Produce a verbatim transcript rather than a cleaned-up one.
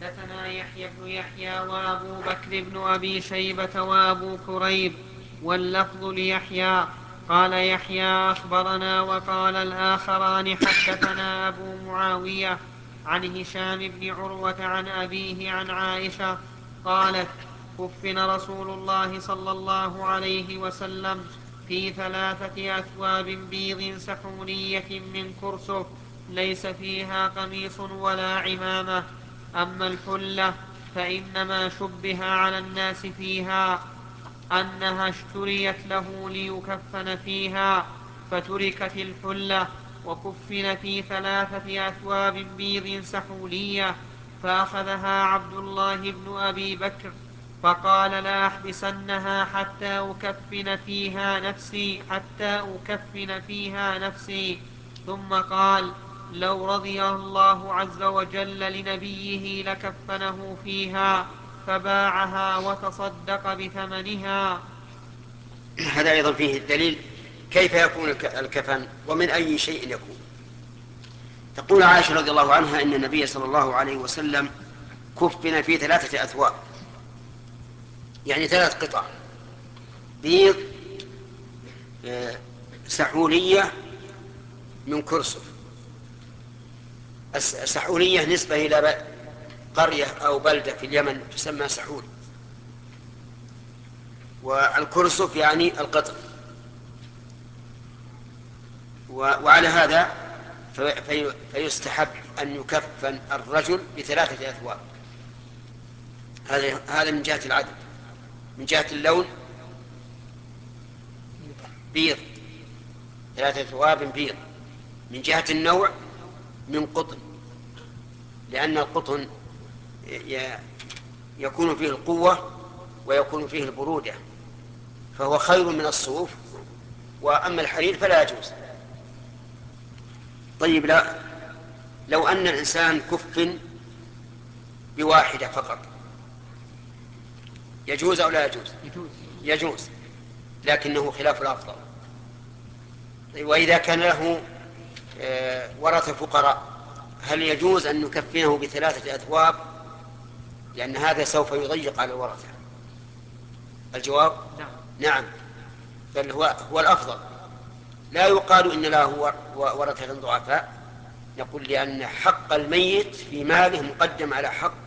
حدثنا يحيى بن يحيى وأبو بكر بن أبي شيبة وأبو كريب واللفظ ليحيى. قال يحيى أخبرنا، وقال الآخران حدثنا أبو معاوية عن هشام بن عروة عن أبيه عن عائشة قالت: كفن رسول الله صلى الله عليه وسلم في ثلاثة أثواب بيض سحونية من كرسف ليس فيها قميص ولا عمامة. أما الحلة فإنما شبه على الناس فيها أنها اشتريت له ليكفن فيها فتركت الحلة، وكفن في ثلاثة أثواب بيض سحولية، فأخذها عبد الله بن أبي بكر فقال: لا أحبسنها حتى أكفن فيها نفسي حتى أكفن فيها نفسي. ثم قال: لو رضي الله عز وجل لنبيه لكفنه فيها، فباعها وتصدق بثمنها. هذا أيضا فيه الدليل كيف يكون الكفن ومن أي شيء يكون. تقول عائشة رضي الله عنها إن النبي صلى الله عليه وسلم كفن في ثلاثة أثواب، يعني ثلاث قطع بيض سحولية من كرسف. السحولية نسبة إلى قرية أو بلدة في اليمن تسمى سحول، والكرسف يعني القطر. وعلى هذا فيستحب أن يكفن الرجل بثلاثة أثواب. هذا من جهة العدد. من جهة اللون بيض، ثلاثة أثواب بيض. من جهة النوع من قطن، لأن القطن يكون فيه القوة ويكون فيه البرودة، فهو خير من الصوف. وأما الحرير فلا يجوز. طيب، لا لو أن الإنسان كفن بواحدة فقط يجوز أو لا يجوز؟ يجوز, يجوز، لكنه خلاف الأفضل. وإذا كان له ورثة فقراء هل يجوز أن نكفنه بثلاثة أثواب؟ لأن هذا سوف يضيق على الورثة. الجواب نعم, نعم، بل هو, هو الأفضل. لا يقال إن له ورثة ضعفاء، نقول لأن حق الميت في ماله مقدم على حق